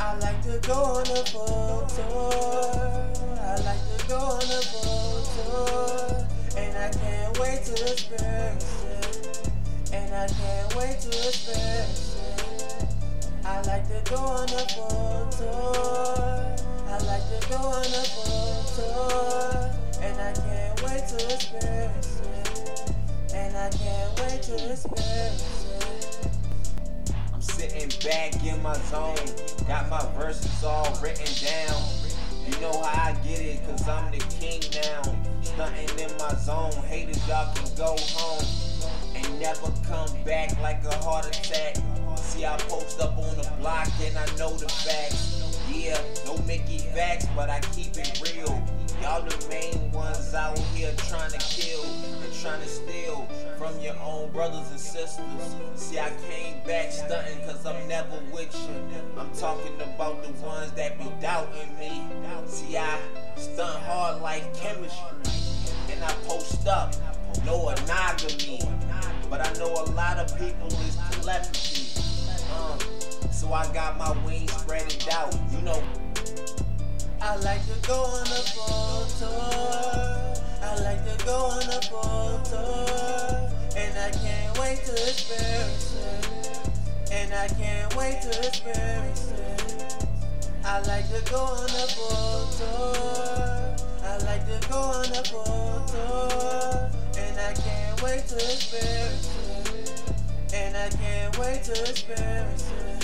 I like to go on a boat tour. I like to go on a boat tour. And I can't wait to experience it. And I can't wait to experience it. I like to go on a boat tour. I like to go on a boat tour. And I can't wait to experience it. And I can't wait to experience it. I'm sitting back in my zone, got my verses all written down. You know how I get it, cause I'm the king now. Stunting in my zone, haters y'all can go home and never come back like a heart attack. See, I post up on the block and I know the facts. Yeah, no Mickey facts, but I keep it real. Y'all the main ones out here trying to kill and trying to steal from your own brothers and sisters. See, I came back stunting cause I'm never with you. I'm talking about the ones that be doubting me. See, I stunt hard like chemistry, and I post up, no monogamy. But I know a lot of people is telepathy. So I got my wings spreaded out, you know. I like to go on a boat tour. I like to go on a boat tour. And I can't wait to experience it. And I can't wait to experience it. I like to go on a boat tour. I like to go on a boat tour. And I can't wait to experience it. And I can't wait to experience it.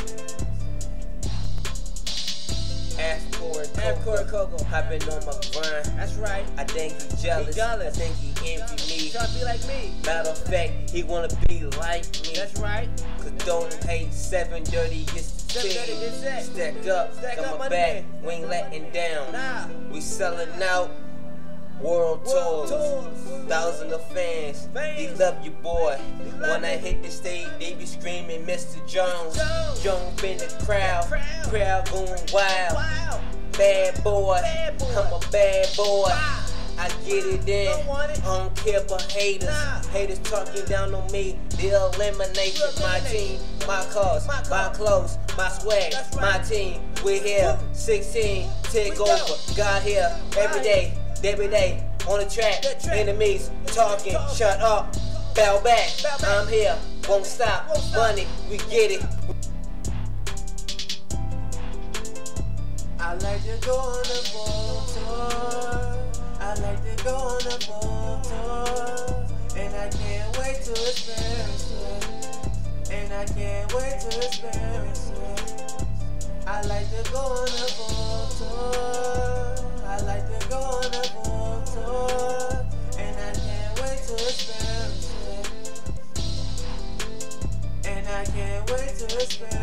Half-core Coco, I've been on my grind. That's right. I think he jealous. I think he envy me. Trying to be like me. Matter of fact, he wanna be like me. That's right. Cause don't hate 7 dirty, it's the 7 dirty, it's that. Stack up, up, my back, we ain't letting down. Nah. We selling out. World tours, thousands of fans. They love you, boy. When I hit the stage, they be screaming, Mr. Jones. Jump in the crowd going wild. Bad boy, I'm a bad boy. I get it in, I don't care about haters. Haters talking down on me, they'll eliminate you. My team, my cause, my clothes, my swag, my team. We're here, 16, take over. Got here every day on the track. Enemies talking, shut up, bow back. I'm here, won't stop. Money, we get it. I like to go on a boat tour. I like to go on a boat tour. And I can't wait to experience it. And I can't wait to experience it. I like to go on a boat tour. I like to go on a boat tour. And I can't wait to experience it. And I can't wait to experience it.